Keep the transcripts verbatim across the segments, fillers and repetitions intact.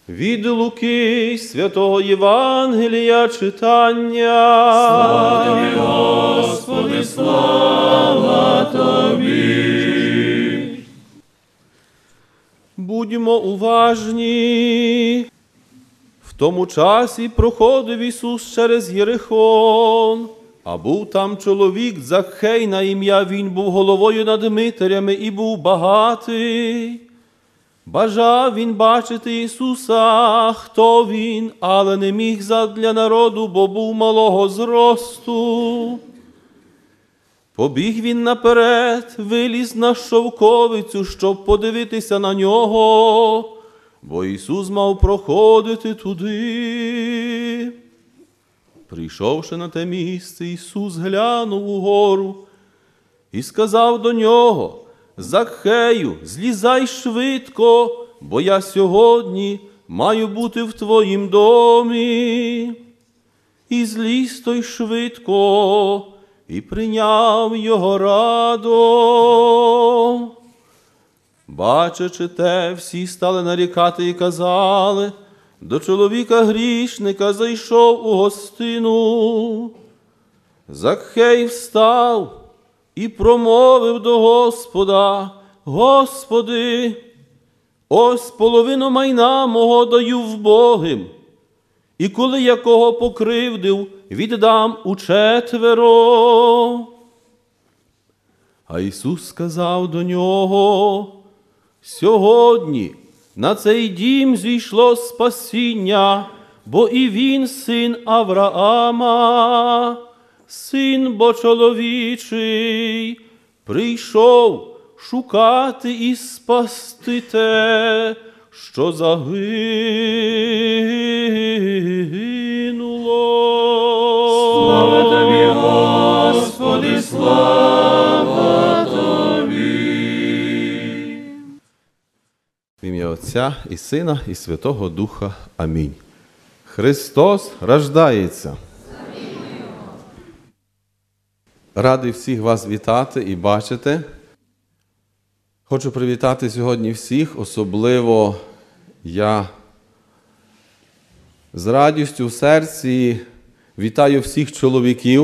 Від Луки Святого Євангелія читання. Слава Тобі, Господи, слава Тобі. Будьмо уважні. В тому часі проходив Ісус через Єрихон, а був там чоловік Закхей на ім'я, він був головою над митарями і був багатий. Бажав він бачити Ісуса, хто він, але не міг задля народу, бо був малого зросту. Побіг він наперед, виліз на шовковицю, щоб подивитися на нього, бо Ісус мав проходити туди. Прийшовши на те місце, Ісус глянув угору і сказав до нього: «Закхею, злізай швидко, бо я сьогодні маю бути в твоїм домі». І зліз той швидко, і прийняв його радо. Бачачи те, всі стали нарікати і казали: «До чоловіка грішника зайшов у гостину». Закхей встав і промовив до Господа: «Господи, ось половину майна мого даю вбогим, і коли я кого покривдив, віддам учетверо». А Ісус сказав до нього: «Сьогодні на цей дім зійшло спасіння, бо і він син Авраама, син бо чоловічий, прийшов шукати і спасти те, що загинуло». Слава Тобі, Господи, слава Тобі. В ім'я Отця і Сина, і Святого Духа. Амінь. Христос рождається. Радий всіх вас вітати і бачити. Хочу привітати сьогодні всіх, особливо я з радістю в серці вітаю всіх чоловіків,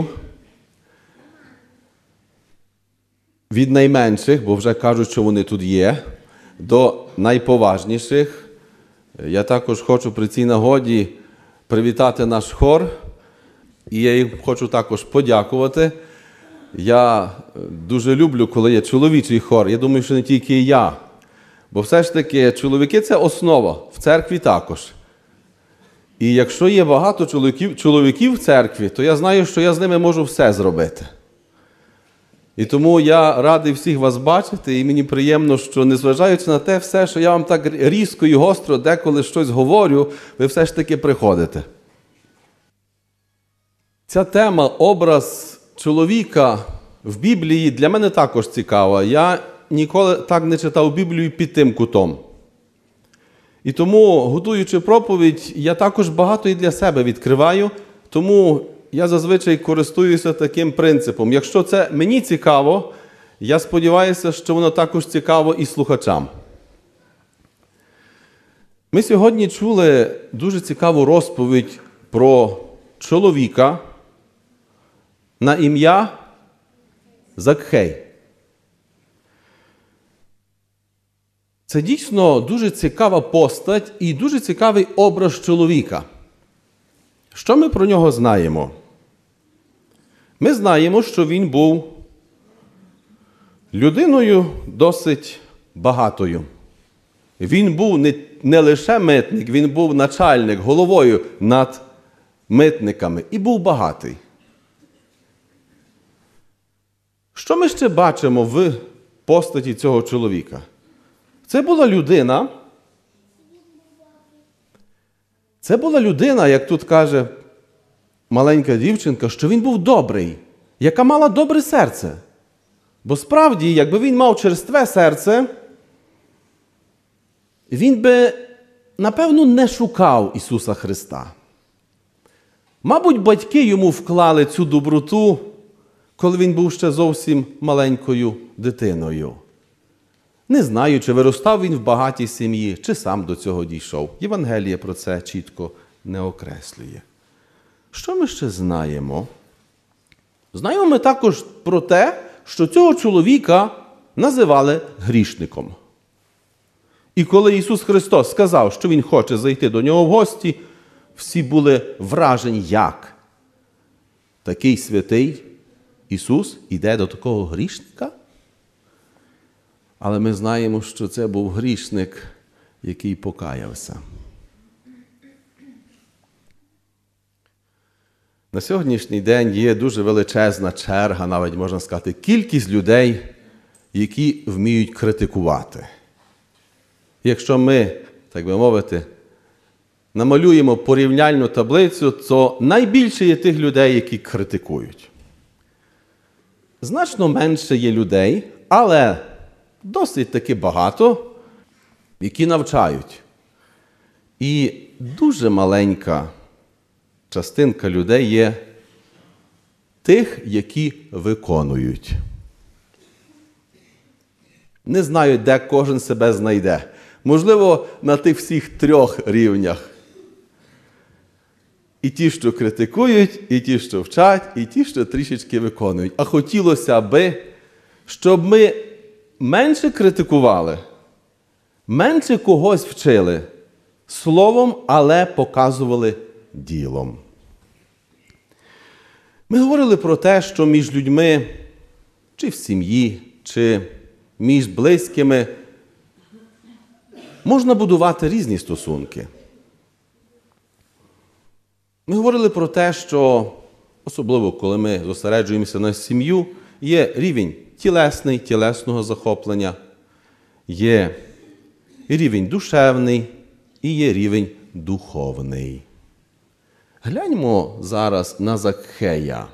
від найменших, бо вже кажуть, що вони тут є, до найповажніших. Я також хочу при цій нагоді привітати наш хор, і я їм хочу також подякувати. Я дуже люблю, коли є чоловічий хор. Я думаю, що не тільки я. Бо все ж таки чоловіки – це основа, в церкві також. І якщо є багато чоловіків, чоловіків в церкві, то я знаю, що я з ними можу все зробити. І тому я радий всіх вас бачити, і мені приємно, що незважаючи на те все, що я вам так різко і гостро деколи щось говорю, ви все ж таки приходите. Ця тема, образ чоловіка в Біблії, для мене також цікава. Я ніколи так не читав Біблію під тим кутом. І тому, готуючи проповідь, я також багато і для себе відкриваю, тому я зазвичай користуюся таким принципом. Якщо це мені цікаво, я сподіваюся, що воно також цікаво і слухачам. Ми сьогодні чули дуже цікаву розповідь про чоловіка на ім'я Закхей. Це дійсно дуже цікава постать і дуже цікавий образ чоловіка. Що ми про нього знаємо? Ми знаємо, що він був людиною досить багатою. Він був не, не лише митник, він був начальник, головою над митниками і був багатий. Що ми ще бачимо в постаті цього чоловіка? Це була людина, це була людина, як тут каже маленька дівчинка, що він був добрий, яка мала добре серце. Бо справді, якби він мав черстве серце, він би, напевно, не шукав Ісуса Христа. Мабуть, батьки йому вклали цю доброту, коли він був ще зовсім маленькою дитиною. Не знаю, чи виростав він в багатій сім'ї, чи сам до цього дійшов. Євангеліє про це чітко не окреслює. Що ми ще знаємо? Знаємо ми також про те, що цього чоловіка називали грішником. І коли Ісус Христос сказав, що Він хоче зайти до нього в гості, всі були вражені, як? Такий святий Ісус іде до такого грішника? Але ми знаємо, що це був грішник, який покаявся. На сьогоднішній день є дуже величезна черга, навіть можна сказати, кількість людей, які вміють критикувати. Якщо ми, так би мовити, намалюємо порівняльну таблицю, то найбільше є тих людей, які критикують. Значно менше є людей, але досить таки багато, які навчають. І дуже маленька частинка людей є тих, які виконують. Не знаю, де кожен себе знайде. Можливо, на тих всіх трьох рівнях. І ті, що критикують, і ті, що вчать, і ті, що трішечки виконують. А хотілося би, щоб ми менше критикували, менше когось вчили словом, але показували ділом. Ми говорили про те, що між людьми, чи в сім'ї, чи між близькими, можна будувати різні стосунки. Ми говорили про те, що, особливо коли ми зосереджуємося на сім'ю, є рівень тілесний, тілесного захоплення, є рівень душевний і є рівень духовний. Гляньмо зараз на Закхея.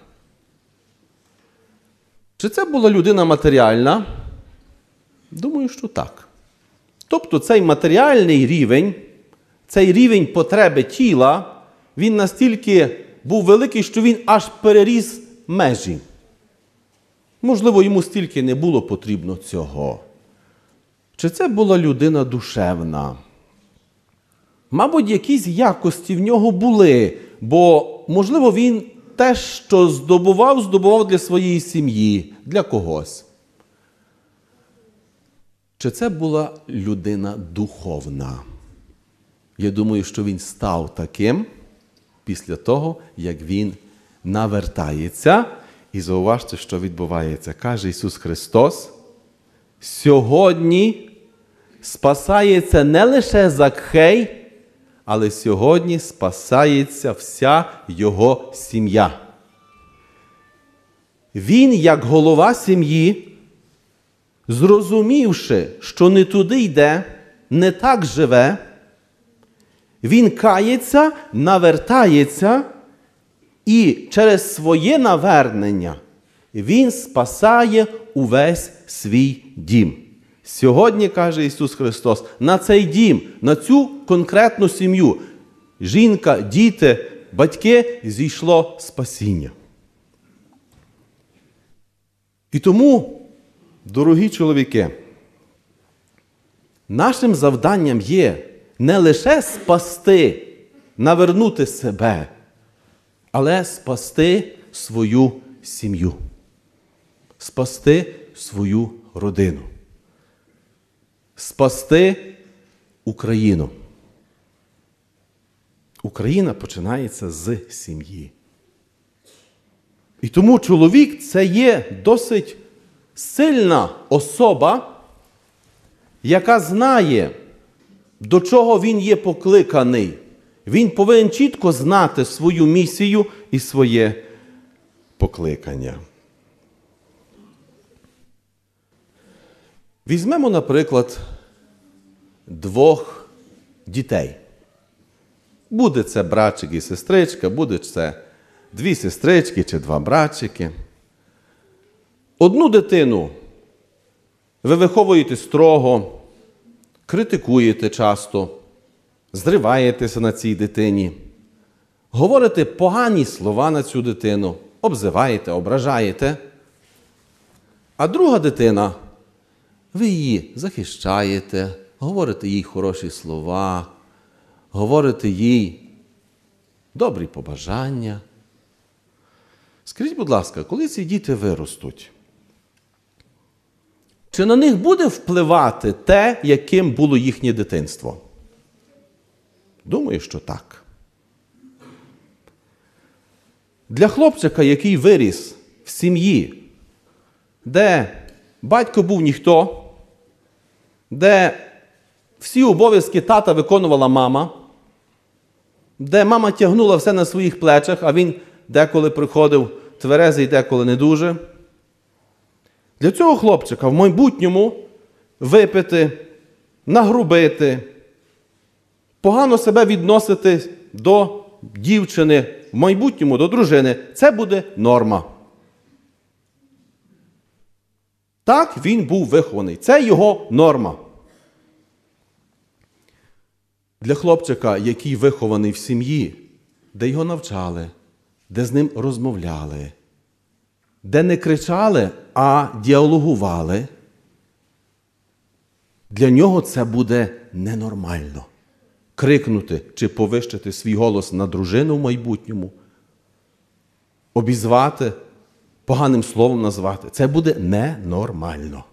Чи це була людина матеріальна? Думаю, що так. Тобто цей матеріальний рівень, цей рівень потреби тіла, він настільки був великий, що він аж переріс межі. Можливо, йому стільки не було потрібно цього. Чи це була людина душевна? Мабуть, якісь якості в нього були, бо, можливо, він те, що здобував, здобував для своєї сім'ї, для когось. Чи це була людина духовна? Я думаю, що він став таким після того, як він навертається. І зауважте, що відбувається. Каже Ісус Христос, сьогодні спасається не лише Закхей, але сьогодні спасається вся його сім'я. Він, як голова сім'ї, зрозумівши, що не туди йде, не так живе, він кається, навертається, і через своє навернення він спасає увесь свій дім. Сьогодні, каже Ісус Христос, на цей дім, на цю конкретну сім'ю, жінка, діти, батьки, зійшло спасіння. І тому, дорогі чоловіки, нашим завданням є не лише спасти, навернути себе, але спасти свою сім'ю, спасти свою родину, спасти Україну. Україна починається з сім'ї. І тому чоловік – це є досить сильна особа, яка знає, до чого він є покликаний. Він повинен чітко знати свою місію і своє покликання. Візьмемо, наприклад, двох дітей. Буде це братчик і сестричка, буде це дві сестрички чи два братчики. Одну дитину ви виховуєте строго, критикуєте часто, зриваєтеся на цій дитині, говорите погані слова на цю дитину, обзиваєте, ображаєте. А друга дитина, ви її захищаєте, говорите їй хороші слова, говорите їй добрі побажання. Скажіть, будь ласка, коли ці діти виростуть, чи на них буде впливати те, яким було їхнє дитинство? Думаю, що так. Для хлопчика, який виріс в сім'ї, де батько був ніхто, де всі обов'язки тата виконувала мама, де мама тягнула все на своїх плечах, а він деколи приходив тверезий, деколи не дуже. Для цього хлопчика в майбутньому випити, нагрубити, погано себе відносити до дівчини, в майбутньому до дружини – це буде норма. Так він був вихований. Це його норма. Для хлопчика, який вихований в сім'ї, де його навчали, де з ним розмовляли, де не кричали, а діалогували, для нього це буде ненормально. Крикнути чи повищити свій голос на дружину в майбутньому, обізвати, поганим словом назвати. Це буде ненормально.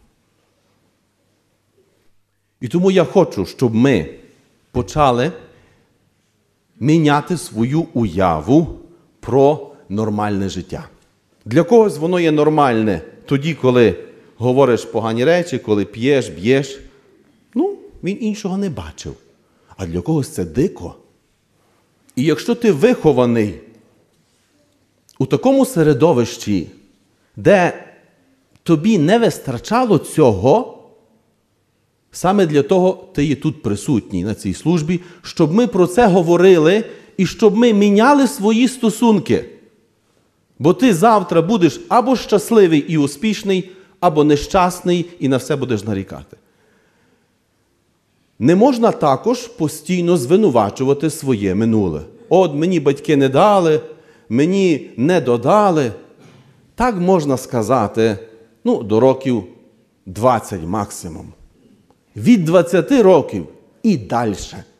І тому я хочу, щоб ми почали міняти свою уяву про нормальне життя. Для когось воно є нормальне тоді, коли говориш погані речі, коли п'єш, б'єш. Ну, він іншого не бачив. А для когось це дико. І якщо ти вихований у такому середовищі, де тобі не вистачало цього, саме для того ти є тут присутній на цій службі, щоб ми про це говорили і щоб ми міняли свої стосунки. Бо ти завтра будеш або щасливий і успішний, або нещасний і на все будеш нарікати. Не можна також постійно звинувачувати своє минуле. От мені батьки не дали, мені не додали. Так можна сказати, ну, до років двадцять максимум. Від двадцяти років і далі.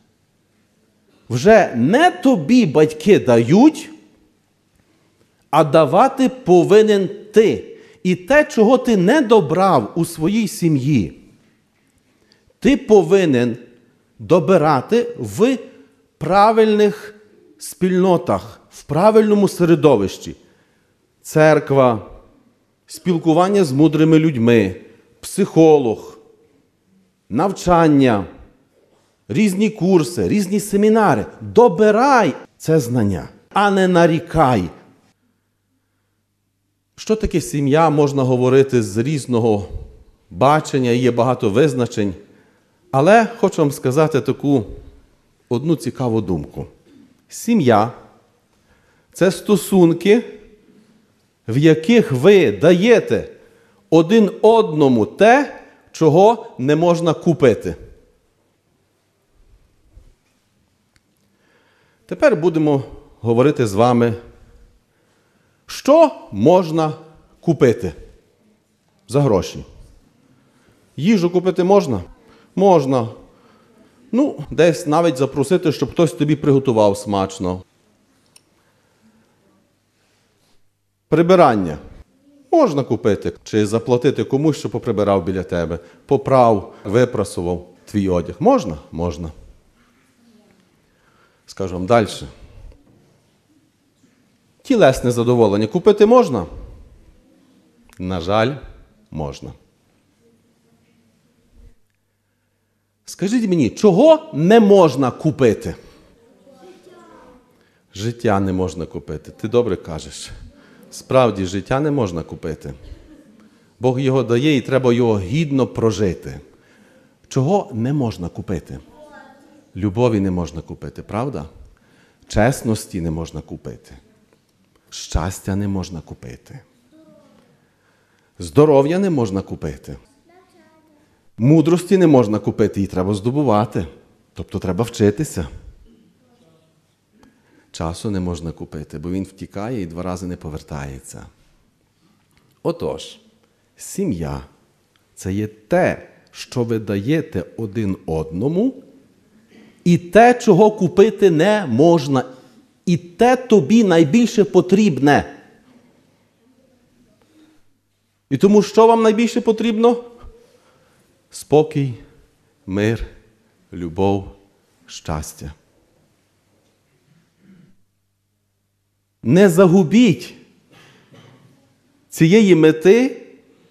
Вже не тобі батьки дають, а давати повинен ти. І те, чого ти не добрав у своїй сім'ї, ти повинен добирати в правильних спільнотах, в правильному середовищі. Церква, спілкування з мудрими людьми, психолог, навчання, різні курси, різні семінари. Добирай це знання, а не нарікай. Що таке сім'я, можна говорити з різного бачення, є багато визначень. Але хочу вам сказати таку одну цікаву думку. Сім'я – це стосунки, в яких ви даєте один одному те, чого не можна купити. Тепер будемо говорити з вами, що можна купити за гроші. Їжу купити можна? Можна. Ну, десь навіть запросити, щоб хтось тобі приготував смачно. Прибирання. Можна купити. Чи заплатити комусь, що поприбирав біля тебе. Поправ, випрасував твій одяг. Можна? Можна. Скажу вам далі. Тілесне задоволення купити можна? На жаль, можна. Скажіть мені, чого не можна купити? Життя не можна купити. Ти добре кажеш. Справді, життя не можна купити. Бог його дає і треба його гідно прожити. Чого не можна купити? Любові не можна купити, правда? Чесності не можна купити. Щастя не можна купити. Здоров'я не можна купити. Мудрості не можна купити, її треба здобувати. Тобто треба вчитися. Часу не можна купити, бо він втікає і два рази не повертається. Отож, сім'я – це є те, що ви даєте один одному, і те, чого купити не можна, і те тобі найбільше потрібне. І тому що вам найбільше потрібно? Спокій, мир, любов, щастя. Не загубіть цієї мети,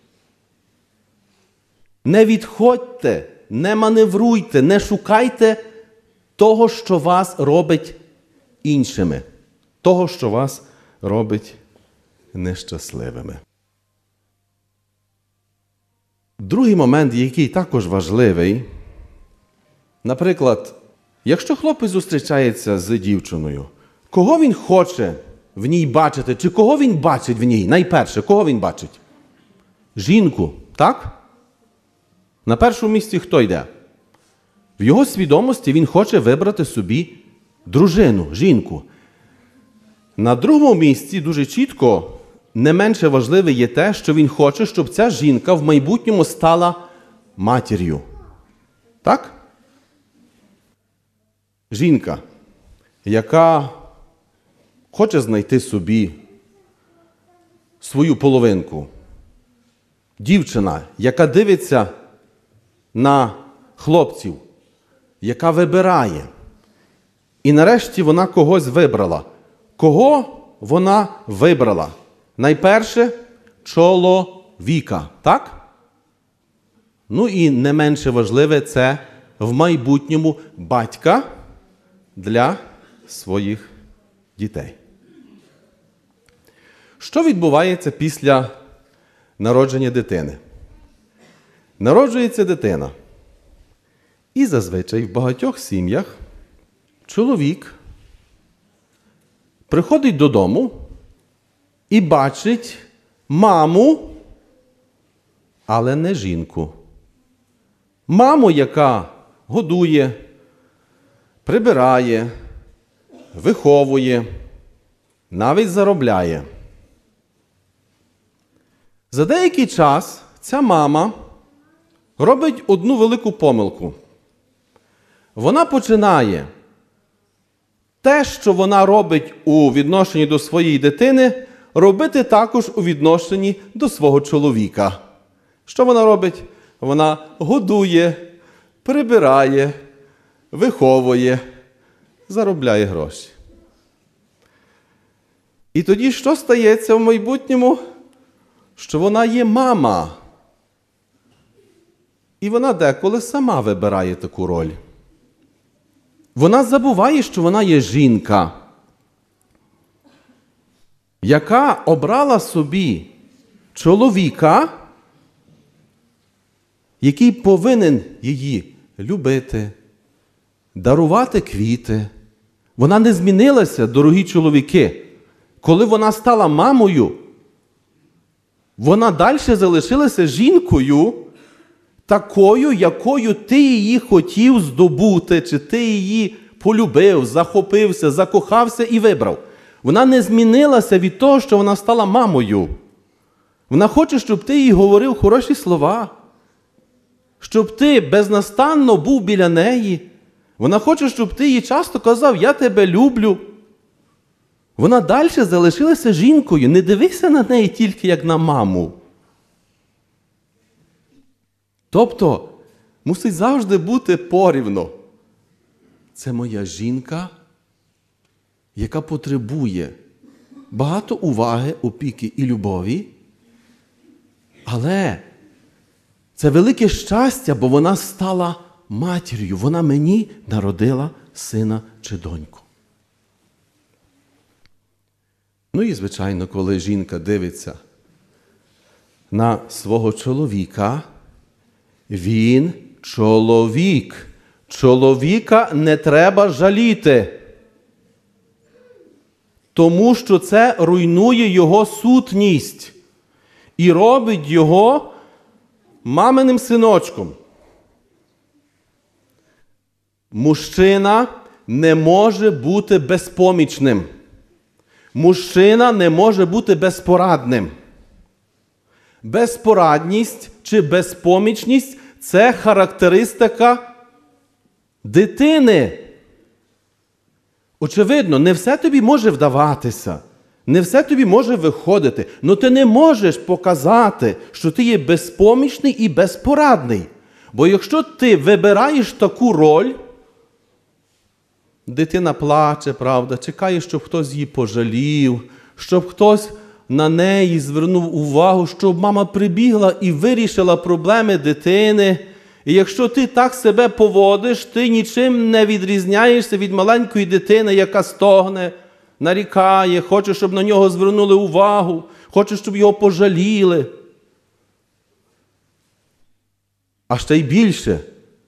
не відходьте, не маневруйте, не шукайте того, що вас робить іншими, того, що вас робить нещасливими. Другий момент, який також важливий, наприклад, якщо хлопець зустрічається з дівчиною, кого він хоче в ній бачити, чи кого він бачить в ній? Найперше, кого він бачить? Жінку, так? На першому місці хто йде? В його свідомості він хоче вибрати собі дружину, жінку. На другому місці дуже чітко, не менше важливе є те, що він хоче, щоб ця жінка в майбутньому стала матір'ю. Так? Жінка, яка хоче знайти собі свою половинку. Дівчина, яка дивиться на хлопців, яка вибирає. І нарешті вона когось вибрала. Кого вона вибрала? Найперше – чоловіка, так? Ну і не менше важливе – це в майбутньому батька для своїх дітей. Що відбувається після народження дитини? Народжується дитина. І зазвичай в багатьох сім'ях чоловік приходить додому і бачить маму, але не жінку. Маму, яка годує, прибирає, виховує, навіть заробляє. За деякий час ця мама робить одну велику помилку. Вона починає те, що вона робить у відношенні до своєї дитини, робити також у відношенні до свого чоловіка. Що вона робить? Вона годує, прибирає, виховує, заробляє гроші. І тоді що стається в майбутньому? Що вона є мама. І вона деколи сама вибирає таку роль. Вона забуває, що вона є жінка, яка обрала собі чоловіка, який повинен її любити, дарувати квіти. Вона не змінилася, дорогі чоловіки. Коли вона стала мамою, вона далі залишилася жінкою, такою, якою ти її хотів здобути, чи ти її полюбив, захопився, закохався і вибрав. Вона не змінилася від того, що вона стала мамою. Вона хоче, щоб ти їй говорив хороші слова, щоб ти безнастанно був біля неї. Вона хоче, щоб ти їй часто казав: «Я тебе люблю». Вона далі залишилася жінкою. Не дивися на неї тільки як на маму. Тобто, мусить завжди бути порівно. Це моя жінка, яка потребує багато уваги, опіки і любові, але це велике щастя, бо вона стала матір'ю. Вона мені народила сина чи доньку. Ну і, звичайно, коли жінка дивиться на свого чоловіка, він чоловік. Чоловіка не треба жаліти, тому що це руйнує його сутність і робить його маминим синочком. Мужчина не може бути безпомічним. Мужчина не може бути безпорадним. Безпорадність чи безпомічність Це характеристика дитини. Очевидно, не все тобі може вдаватися, не все тобі може виходити, але ти не можеш показати, що ти є безпомічний і безпорадний. Бо якщо ти вибираєш таку роль, дитина плаче, правда, чекає, щоб хтось її пожалів, щоб хтось на неї звернув увагу, щоб мама прибігла і вирішила проблеми дитини. І якщо ти так себе поводиш, ти нічим не відрізняєшся від маленької дитини, яка стогне, нарікає, хоче, щоб на нього звернули увагу, хоче, щоб його пожаліли. А ще й більше.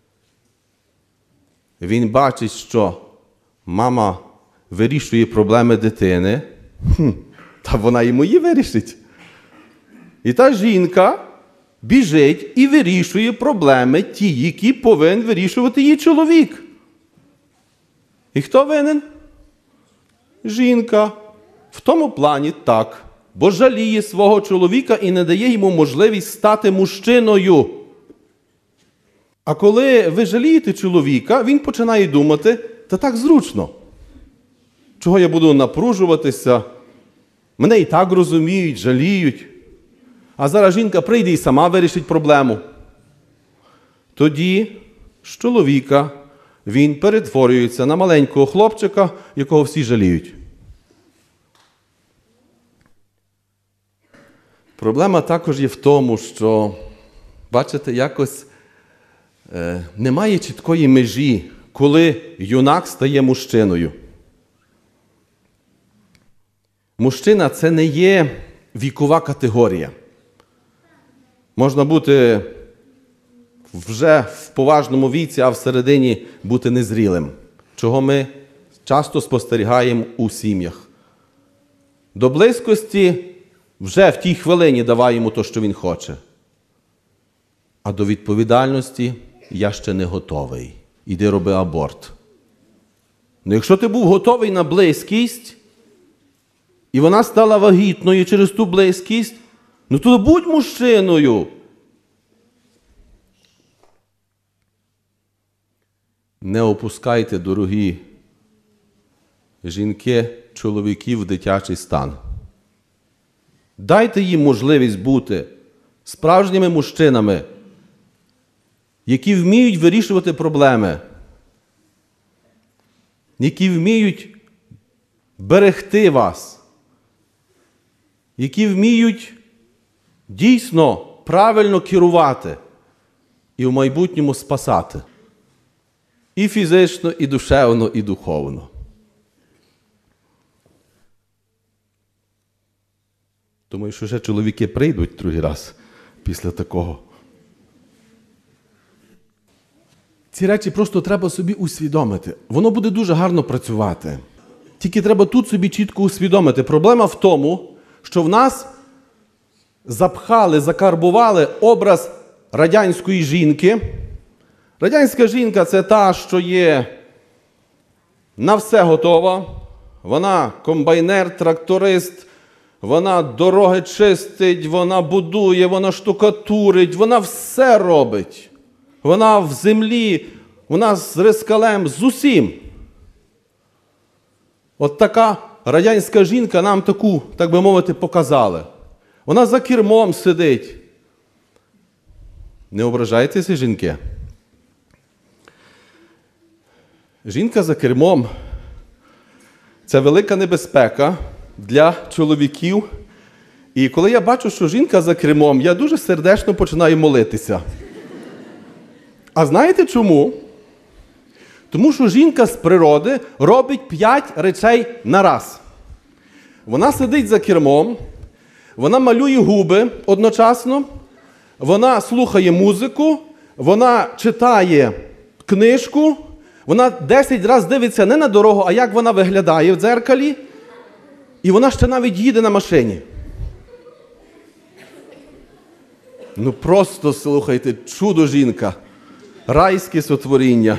Він бачить, що мама вирішує проблеми дитини, хм, та вона і мої вирішить. І та жінка біжить і вирішує проблеми ті, які повинен вирішувати її чоловік. І хто винен? Жінка. В тому плані так, бо жаліє свого чоловіка і не дає йому можливість стати мужчиною. А коли ви жалієте чоловіка, він починає думати, та так зручно. Чого я буду напружуватися? Мене і так розуміють, жаліють. А зараз жінка прийде і сама вирішить проблему. Тоді з чоловіка він перетворюється на маленького хлопчика, якого всі жаліють. Проблема також є в тому, що, бачите, якось е, немає чіткої межі, коли юнак стає мужчиною. Мужчина – це не є вікова категорія. Можна бути вже в поважному віці, а всередині бути незрілим, чого ми часто спостерігаємо у сім'ях. До близькості вже в тій хвилині давай йому те, що він хоче. А до відповідальності я ще не готовий. Іди роби аборт. Ну, якщо ти був готовий на близькість, і вона стала вагітною через ту близькість, ну то будь мужчиною. Не опускайте, дорогі жінки, чоловіків в дитячий стан. Дайте їм можливість бути справжніми мужчинами, які вміють вирішувати проблеми, які вміють берегти вас, які вміють дійсно правильно керувати і в майбутньому спасати. І фізично, і душевно, і духовно. Думаю, що ще чоловіки прийдуть другий раз після такого. Ці речі просто треба собі усвідомити. Воно буде дуже гарно працювати. Тільки треба тут собі чітко усвідомити. Проблема в тому, що в нас запхали, закарбували образ радянської жінки. Радянська жінка – це та, що є на все готова. Вона комбайнер, тракторист, вона дороги чистить, вона будує, вона штукатурить, вона все робить. Вона в землі, вона з рискалем, з усім. От така радянська жінка нам таку, так би мовити, показали. Вона за кермом сидить. Не ображайтеся, жінки. Жінка за кермом – це велика небезпека для чоловіків. І коли я бачу, що жінка за кермом, я дуже сердечно починаю молитися. А знаєте чому? Тому що жінка з природи робить п'ять речей на раз. Вона сидить за кермом, вона малює губи одночасно, вона слухає музику, вона читає книжку, вона десять разів дивиться не на дорогу, а як вона виглядає в дзеркалі, і вона ще навіть їде на машині. Ну просто, слухайте, чудо жінка, райське сотворіння.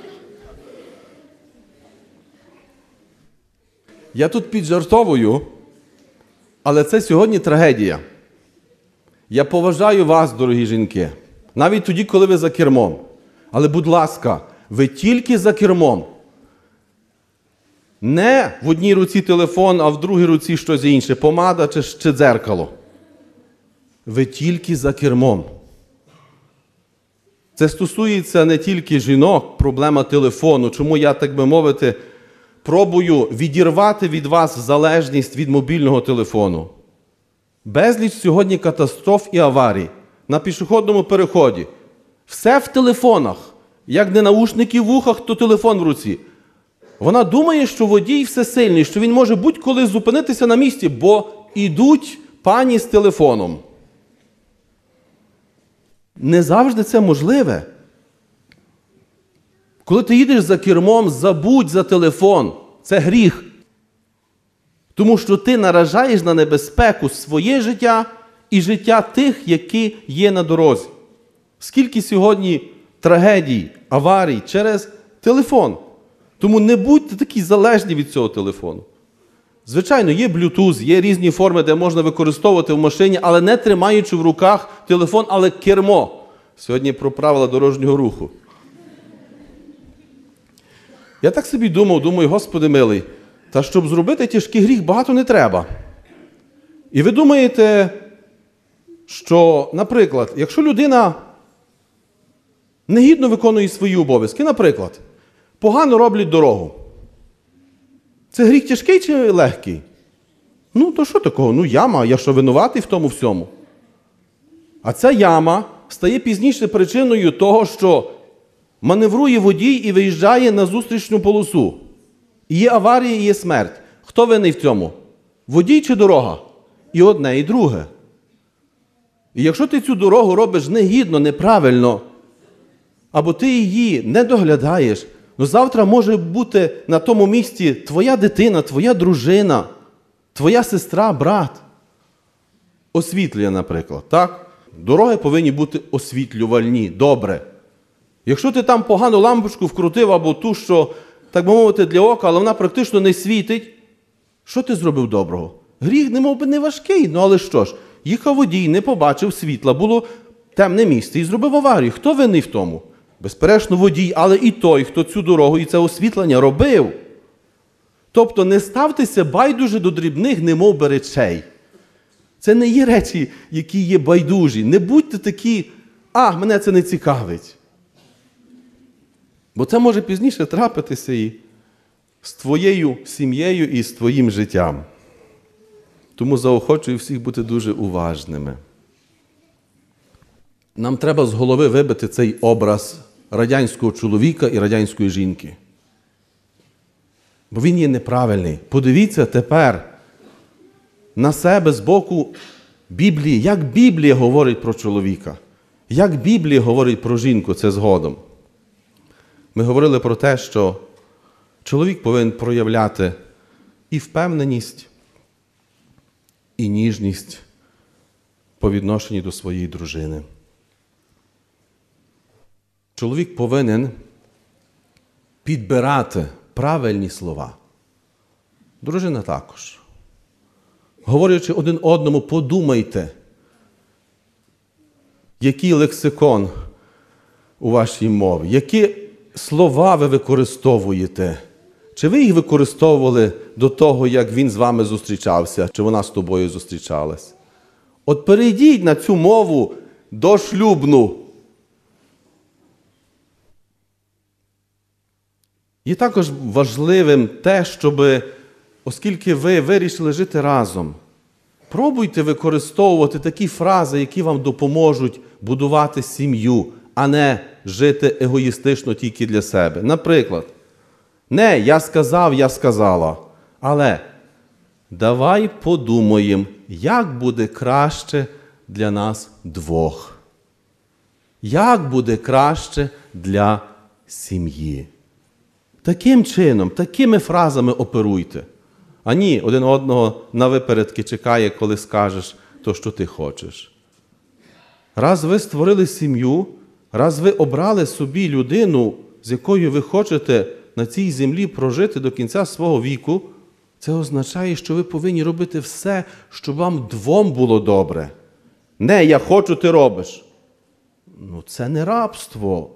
Я тут піджартовую, але це сьогодні трагедія. Я поважаю вас, дорогі жінки. Навіть тоді, коли ви за кермом. Але, будь ласка, ви тільки за кермом. Не в одній руці телефон, а в другій руці щось інше, помада чи, чи дзеркало. Ви тільки за кермом. Це стосується не тільки жінок, проблема телефону. Чому я, так би мовити, пробую відірвати від вас залежність від мобільного телефону. Безліч сьогодні катастроф і аварій на пішохідному переході. Все в телефонах. Як не наушники в вухах, то телефон в руці. Вона думає, що водій всесильний, що він може будь-коли зупинитися на місці, бо ідуть пані з телефоном. Не завжди це можливе. Коли ти їдеш за кермом, забудь за телефон. Це гріх. Тому що ти наражаєш на небезпеку своє життя і життя тих, які є на дорозі. Скільки сьогодні трагедій, аварій через телефон. Тому не будьте такі залежні від цього телефону. Звичайно, є Bluetooth, є різні форми, де можна використовувати в машині, але не тримаючи в руках телефон, але кермо. Сьогодні про правила дорожнього руху. Я так собі думав, думаю, Господи милий, та щоб зробити тяжкий гріх, багато не треба. І ви думаєте, що, наприклад, якщо людина негідно виконує свої обов'язки, наприклад, погано роблять дорогу, це гріх тяжкий чи легкий? Ну, то що такого? Ну, яма, я що, винуватий в тому всьому? А ця яма стає пізніше причиною того, що маневрує водій і виїжджає на зустрічну полосу. І є аварія, і є смерть. Хто винний в цьому? Водій чи дорога? І одне, і друге. І якщо ти цю дорогу робиш негідно, неправильно, або ти її не доглядаєш, ну завтра може бути на тому місці твоя дитина, твоя дружина, твоя сестра, брат. Освітлення, наприклад, так? Дороги повинні бути освітлювальні, добре. Якщо ти там погану лампочку вкрутив, або ту, що, так би мовити, для ока, але вона практично не світить, що ти зробив доброго? Гріх, немов би, не важкий, ну але що ж, їхав водій, не побачив світла, було темне місце і зробив аварію. Хто винний в тому? Безперечно, водій, але і той, хто цю дорогу і це освітлення робив. Тобто не ставтеся байдуже до дрібних, немов би, речей. Це не є речі, які є байдужі. Не будьте такі, а, мене це не цікавить. Бо це може пізніше трапитися і з твоєю сім'єю, і з твоїм життям. Тому заохочую всіх бути дуже уважними. Нам треба з голови вибити цей образ радянського чоловіка і радянської жінки. Бо він є неправильний. Подивіться тепер на себе з боку Біблії. Як Біблія говорить про чоловіка? Як Біблія говорить про жінку? Це згодом. Ми говорили про те, що чоловік повинен проявляти і впевненість, і ніжність по відношенню до своєї дружини. Чоловік повинен підбирати правильні слова. Дружина також. Говорячи один одному, подумайте, який лексикон у вашій мові, які слова ви використовуєте. Чи ви їх використовували до того, як він з вами зустрічався, чи вона з тобою зустрічалась? От перейдіть на цю мову дошлюбну. І також важливим те, щоб, оскільки ви вирішили жити разом, пробуйте використовувати такі фрази, які вам допоможуть будувати сім'ю, а не жити егоїстично тільки для себе. Наприклад, не «я сказав, я сказала», але давай подумаємо, як буде краще для нас двох. Як буде краще для сім'ї. Таким чином, такими фразами оперуйте. А ні, один одного на випередки чекає, коли скажеш то, що ти хочеш. Раз ви створили сім'ю, раз ви обрали собі людину, з якою ви хочете на цій землі прожити до кінця свого віку, це означає, що ви повинні робити все, щоб вам двом було добре. Не «я хочу, ти робиш». ну, це не рабство.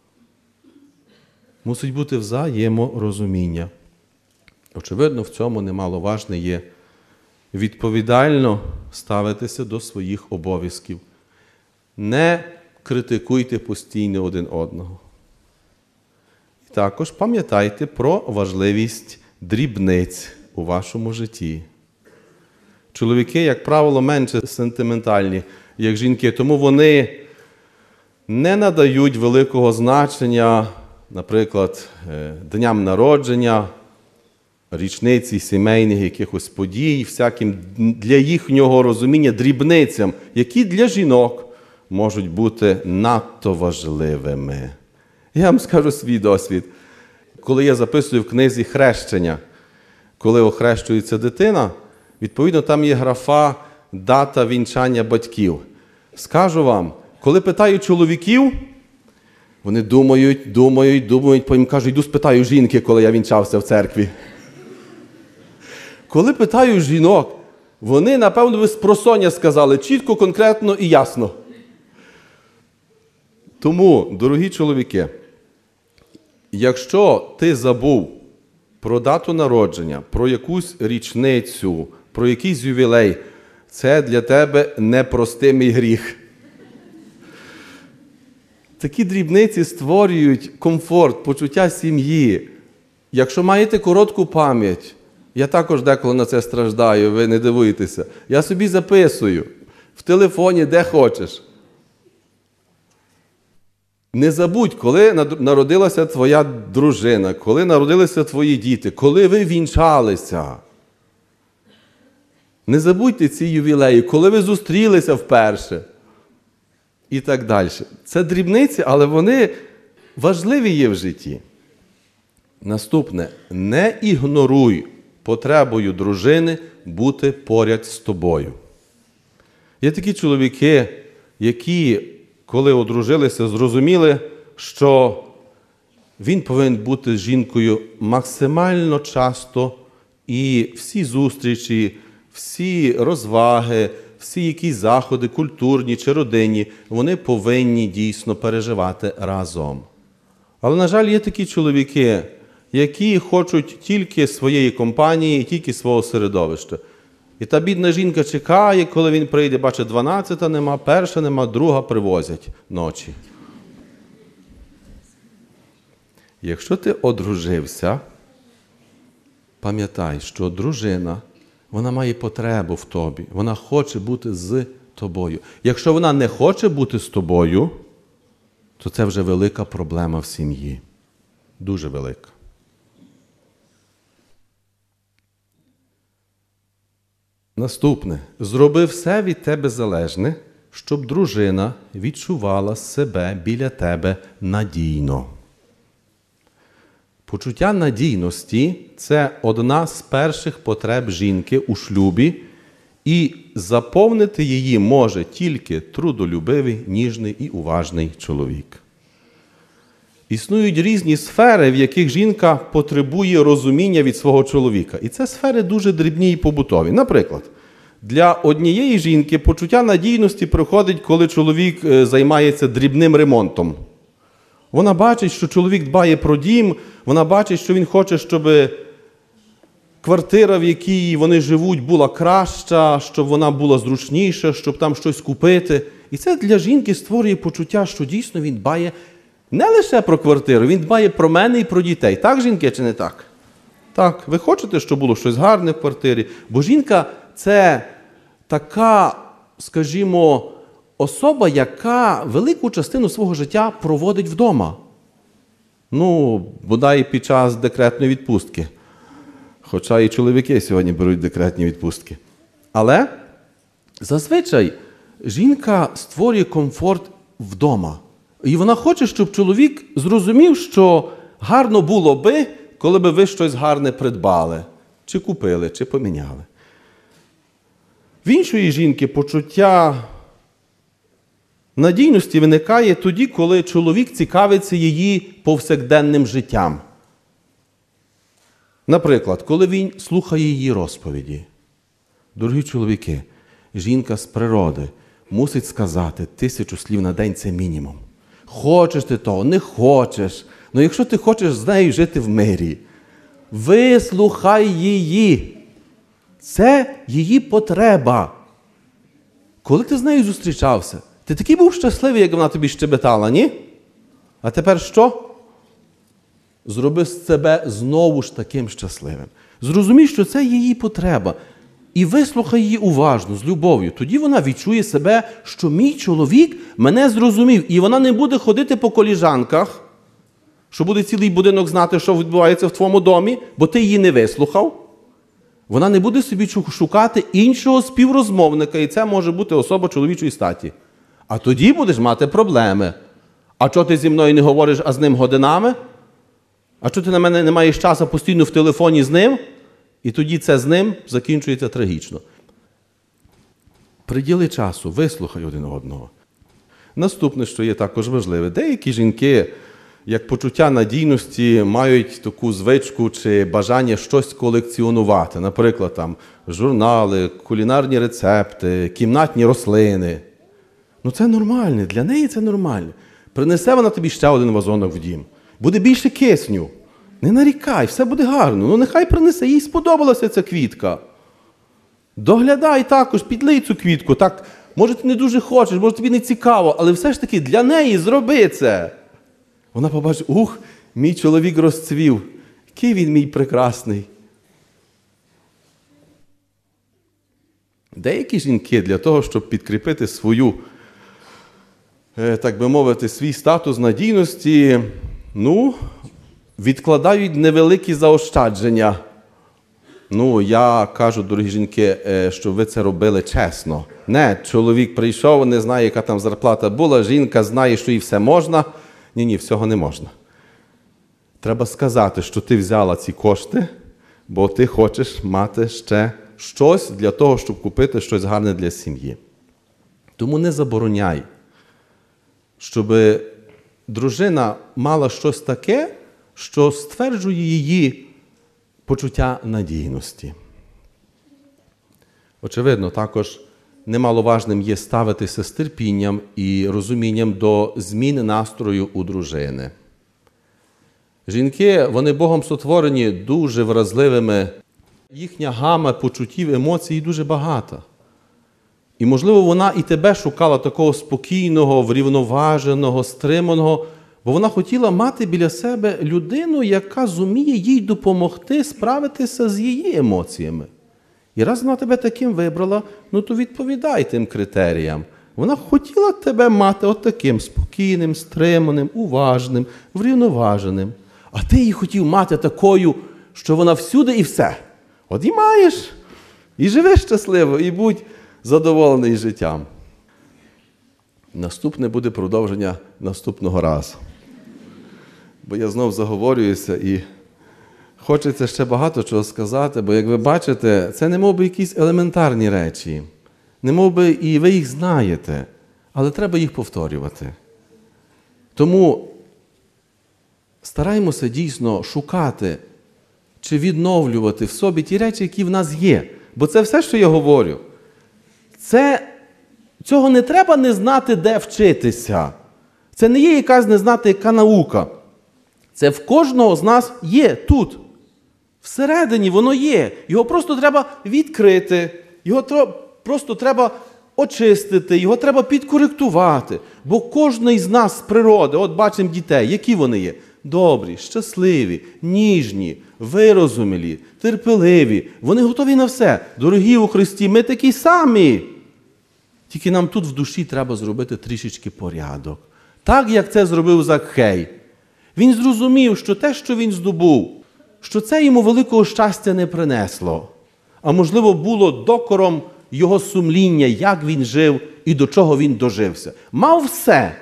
Мусить бути взаєморозуміння. Очевидно, в цьому немаловажне є відповідально ставитися до своїх обов'язків. Не критикуйте постійно один одного. І також пам'ятайте про важливість дрібниць у вашому житті. Чоловіки, як правило, менше сентиментальні, як жінки, тому вони не надають великого значення, наприклад, дням народження, річниці сімейних якихось подій, всяким для їхнього розуміння дрібницям, які для жінок можуть бути надто важливими. Я вам скажу свій досвід. Коли я записую в книзі хрещення, коли охрещується дитина, відповідно, там є графа «Дата вінчання батьків». Скажу вам, коли питаю чоловіків, вони думають, думають, думають, потім кажуть, йду спитаю жінки, коли я вінчався в церкві. Коли питаю жінок, вони, напевно, ви спросоння сказали, чітко, конкретно і ясно. Тому, дорогі чоловіки, якщо ти забув про дату народження, про якусь річницю, про якийсь ювілей, це для тебе непростимий гріх. Такі дрібниці створюють комфорт, почуття сім'ї. Якщо маєте коротку пам'ять, я також деколи на це страждаю, ви не дивуйтеся. Я собі записую в телефоні, де хочеш. Не забудь, коли народилася твоя дружина, коли народилися твої діти, коли ви вінчалися. Не забудьте ці ювілеї, коли ви зустрілися вперше. І так далі. Це дрібниці, але вони важливі є в житті. Наступне. Не ігноруй потребою дружини бути поряд з тобою. Є такі чоловіки, які, коли одружилися, зрозуміли, що він повинен бути з жінкою максимально часто, і всі зустрічі, всі розваги, всі якісь заходи, культурні чи родинні, вони повинні дійсно переживати разом. Але, на жаль, є такі чоловіки, які хочуть тільки своєї компанії, тільки свого середовища. І та бідна жінка чекає, коли він прийде, бачить, дванадцята нема, перша нема, друга привозять ночі. Якщо ти одружився, пам'ятай, що дружина, вона має потребу в тобі, вона хоче бути з тобою. Якщо вона не хоче бути з тобою, то це вже велика проблема в сім'ї. Дуже велика. Наступне. Зроби все від тебе залежне, щоб дружина відчувала себе біля тебе надійно. Почуття надійності – це одна з перших потреб жінки у шлюбі, і заповнити її може тільки трудолюбивий, ніжний і уважний чоловік. Існують різні сфери, в яких жінка потребує розуміння від свого чоловіка. І це сфери дуже дрібні і побутові. Наприклад, для однієї жінки почуття надійності приходить, коли чоловік займається дрібним ремонтом. Вона бачить, що чоловік дбає про дім, вона бачить, що він хоче, щоб квартира, в якій вони живуть, була краща, щоб вона була зручніша, щоб там щось купити. І це для жінки створює почуття, що дійсно він дбає не лише про квартиру, він дбає про мене і про дітей. Так, жінки, чи не так? Так, ви хочете, щоб було щось гарне в квартирі? Бо жінка – це така, скажімо, особа, яка велику частину свого життя проводить вдома. Ну, бодай під час декретної відпустки. Хоча і чоловіки сьогодні беруть декретні відпустки. Але зазвичай жінка створює комфорт вдома. І вона хоче, щоб чоловік зрозумів, що гарно було би, коли би ви щось гарне придбали, чи купили, чи поміняли. В іншої жінки почуття надійності виникає тоді, коли чоловік цікавиться її повсякденним життям. Наприклад, коли він слухає її розповіді. Дорогі чоловіки, жінка з природи мусить сказати тисячу слів на день – це мінімум. Хочеш ти того, не хочеш. Ну якщо ти хочеш з нею жити в мирі, вислухай її. Це її потреба. Коли ти з нею зустрічався, ти такий був щасливий, як вона тобі щебетала, ні? А тепер що? Зроби себе знову ж таким щасливим. Зрозумій, що це її потреба. І вислухай її уважно, з любов'ю. Тоді вона відчує себе, що мій чоловік мене зрозумів. І вона не буде ходити по коліжанках, що буде цілий будинок знати, що відбувається в твоєму домі, бо ти її не вислухав. Вона не буде собі шукати іншого співрозмовника, і це може бути особа чоловічої статі. А тоді будеш мати проблеми. А чого ти зі мною не говориш, а з ним годинами? А чого ти на мене не маєш часу постійно в телефоні з ним? І тоді це з ним закінчується трагічно. Приділи часу, вислухай один одного. Наступне, що є також важливе. Деякі жінки, як почуття надійності, мають таку звичку чи бажання щось колекціонувати. Наприклад, там, журнали, кулінарні рецепти, кімнатні рослини. Ну це нормально, для неї це нормально. Принесе вона тобі ще один вазонок в дім. Буде більше кисню. Не нарікай, все буде гарно. Ну нехай принесе, їй сподобалася ця квітка. Доглядай також, підлий цю квітку. Так, може ти не дуже хочеш, може тобі не цікаво, але все ж таки для неї зроби це. Вона побачить, ух, мій чоловік розцвів, який він мій прекрасний. Деякі жінки для того, щоб підкріпити свою, так би мовити, свій статус надійності, ну, відкладають невеликі заощадження. Ну, я кажу, дорогі жінки, щоб ви це робили чесно. Не, чоловік прийшов, не знає, яка там зарплата була, жінка знає, що їй все можна. Ні-ні, всього не можна. Треба сказати, що ти взяла ці кошти, бо ти хочеш мати ще щось для того, щоб купити щось гарне для сім'ї. Тому не забороняй, щоб дружина мала щось таке, що стверджує її почуття надійності. Очевидно, також немаловажним є ставитися з терпінням і розумінням до зміни настрою у дружини. Жінки, вони Богом сотворені дуже вразливими. Їхня гама почуттів, емоцій дуже багата. І, можливо, вона і тебе шукала такого спокійного, врівноваженого, стриманого, бо вона хотіла мати біля себе людину, яка зуміє їй допомогти справитися з її емоціями. І раз вона тебе таким вибрала, ну то відповідай тим критеріям. Вона хотіла тебе мати от таким спокійним, стриманим, уважним, врівноваженим. А ти її хотів мати такою, що вона всюди і все. От і маєш, і живи щасливо, і будь задоволений життям. Наступне буде продовження наступного разу. Бо я знов заговорююся і хочеться ще багато чого сказати, бо, як ви бачите, це не мов би якісь елементарні речі. Не мов би і ви їх знаєте, але треба їх повторювати. Тому стараємося дійсно шукати чи відновлювати в собі ті речі, які в нас є. Бо це все, що я говорю. Це, цього не треба не знати, де вчитися. Це не є якась не знати, яка наука. Це в кожного з нас є тут. Всередині воно є. Його просто треба відкрити. Його просто треба очистити. Його треба підкоректувати. Бо кожен з нас з природи, от бачимо дітей, які вони є? Добрі, щасливі, ніжні, вирозумілі, терпеливі. Вони готові на все. Дорогі у Христі, ми такі самі. Тільки нам тут в душі треба зробити трішечки порядок. Так, як це зробив Закхей. Він зрозумів, що те, що він здобув, що це йому великого щастя не принесло, а можливо було докором його сумління, як він жив і до чого він дожився. Мав все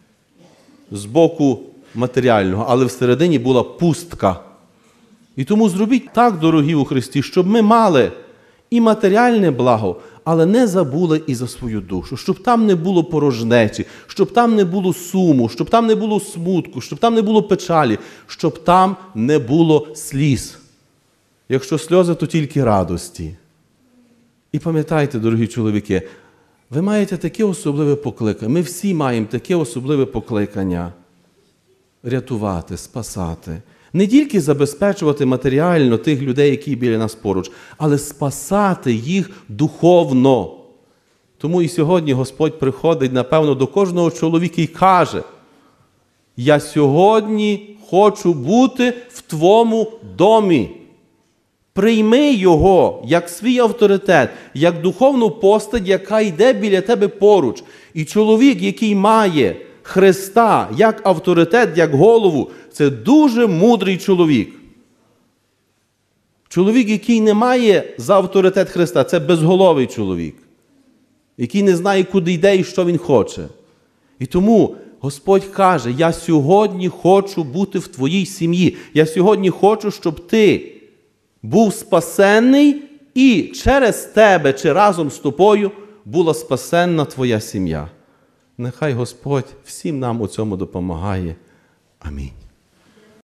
з боку матеріального, але всередині була пустка. І тому зробіть так, дорогі у Христі, щоб ми мали і матеріальне благо, але не забули і за свою душу, щоб там не було порожнечі, щоб там не було суму, щоб там не було смутку, щоб там не було печалі, щоб там не було сліз. Якщо сльози, то тільки радості. І пам'ятайте, дорогі чоловіки, Ви маєте таке особливе покликання. Ми всі маємо таке особливе покликання рятувати, спасати. Не тільки забезпечувати матеріально тих людей, які біля нас поруч, але спасати їх духовно. Тому і сьогодні Господь приходить, напевно, до кожного чоловіка і каже: «Я сьогодні хочу бути в твоєму домі». Прийми його як свій авторитет, як духовну постать, яка йде біля тебе поруч. І чоловік, який має Христа як авторитет, як голову, це дуже мудрий чоловік. Чоловік, який не має за авторитет Христа, це безголовий чоловік, який не знає, куди йде і що він хоче. І тому Господь каже: «Я сьогодні хочу бути в твоїй сім'ї. Я сьогодні хочу, щоб ти був спасенний, і через тебе чи разом з тобою була спасенна твоя сім'я». Нехай Господь всім нам у цьому допомагає. Амінь.